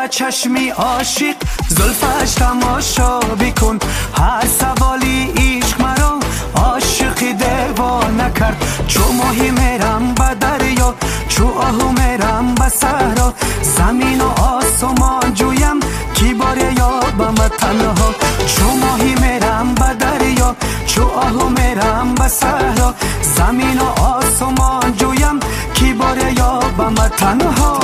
چشمی عاشق زلفش تماشا بکن هر سوالی عشق مرا عاشقی دیوانه کرد چو ماهی میرم به دریا چو آهو میرم به صحرا زمین و آسمان جویم کی باره یابم تنها چو ماهی میرم به دریا چو آهو میرم به صحرا زمین و آسمان جویم کی باره یابم تنها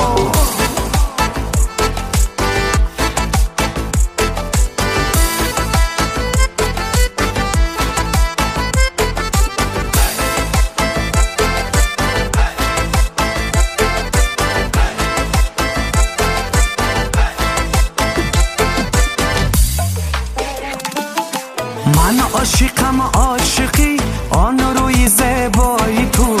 من عاشقم عاشقی آن روی زیبایی تو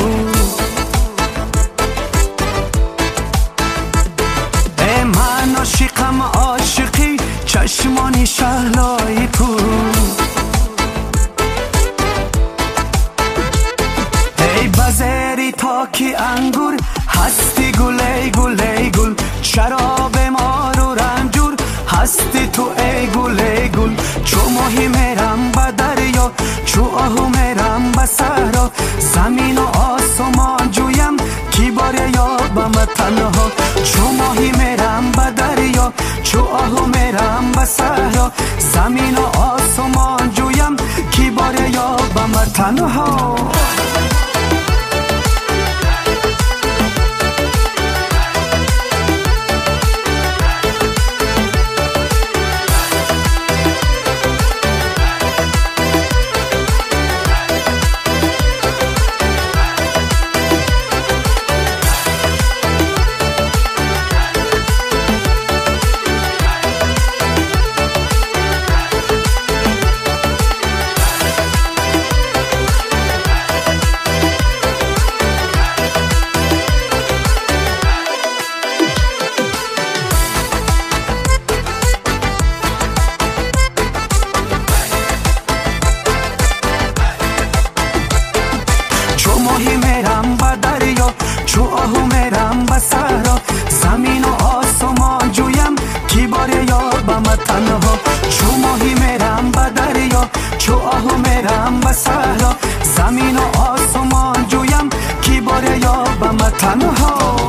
ای من عاشقم عاشقی چشمانی شهلایی تو ای بزری تا کی انگور هستی گل گل گل شراب مار و رنجور هستی تو ای گل گل چو ماهی میرم به دریا چو آهو میرم به صحرا زمین و آسمان جویم کی باره یابم تنها چو ماهی میرم به دریا چو آهو میرم به صحرا زمین و آسمان جویم کی باره یابم تنها چو ماهی میرم به دریا چو آهو میرم به صحرا زمین و آسمان جویم کی باره یابم تنها چو ماهی میرم به دریا چو آهو میرم به صحرا زمین و آسمان جویم کی باره یابم تنها